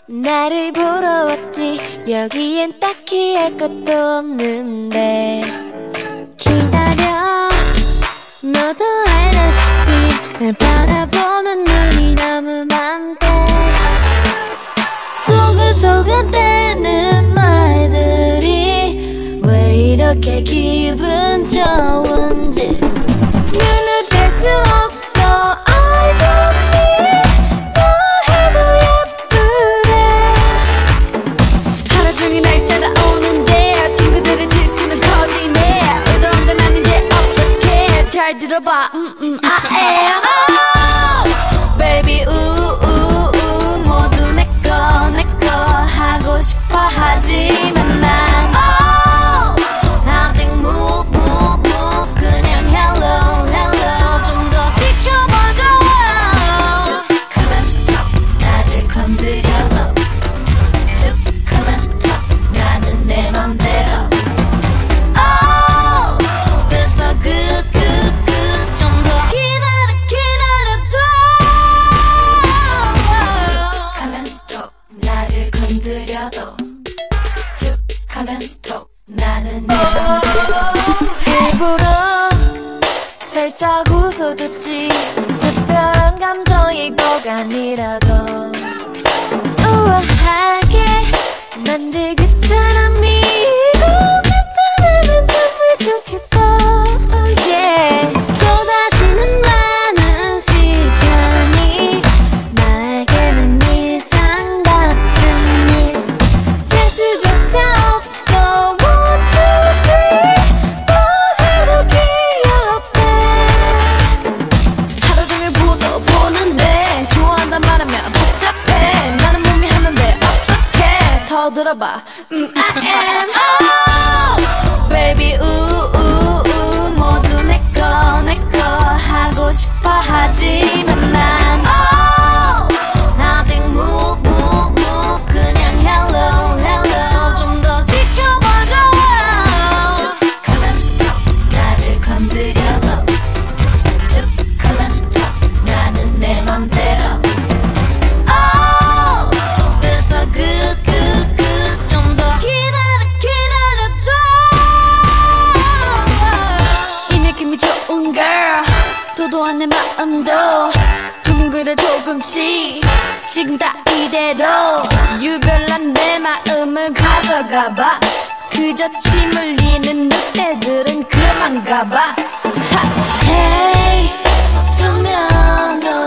나를 보러 왔지. 여기엔 딱히 할 것도 없는데 기다려. 너도 알다시피 날 바라보는 눈이 너무 많대. 소근소근대는 말들이 왜 이렇게 기분 좋은지 눈을 뗄 수 없어. Eyes on me. 너 해도 예쁘대. 하루 종일 날 따라오는데 친구들의 질투는 커지네. 의도 한 건 아닌데 어떡해. 잘 들어봐. I am oh, baby 우우우 모두 내꺼 내꺼 하고 싶어 하지만 난 oh, 아직 move move move 그냥 hello hello 좀 더 지켜봐줘. 쭉 하면 더 나를 건드려도 쭉 하면 더 나는 내 맘대로 oh, 그래서 좀 더 기다려줘. 쭉 하면 더 나를 건드려도 쭉 하면 더 나는 내 맘대로. 일부러 살짝 웃어줬지. 특별한 감정이 꼭 아니라도 우아하게 만들 그 사람이 나타나면 정말 좋겠어. Oh yeah. 쏟아지는 많은 시선이 나에게는 일상 같은 일. 센스조차 없어. One, two, three. 너 해도 귀엽대. 하루 종일 보는데 좋아한단 말하면 복잡해. 나는 몸이 하는데 어떡해. 더 들어봐. I am oh, baby 우우우 모두 내꺼 내꺼 하고 싶어 하지만 난 oh, 아직 move move move 그냥 hello hello 좀 더 지켜봐줘. 쭉 하면 더 나를 건드려도 쭉 하면 더 나는 내 맘대로 oh, 그래서 좀 더 기다려줘. 이 느낌이 좋은 girl. 도도한 내 마음도 둥그레 조금씩 지금 다 이대로 유별난 내 마음을 가져가봐. 그저 침 흘리는 늑대들은 그만 가봐. Hey, 어쩌면 너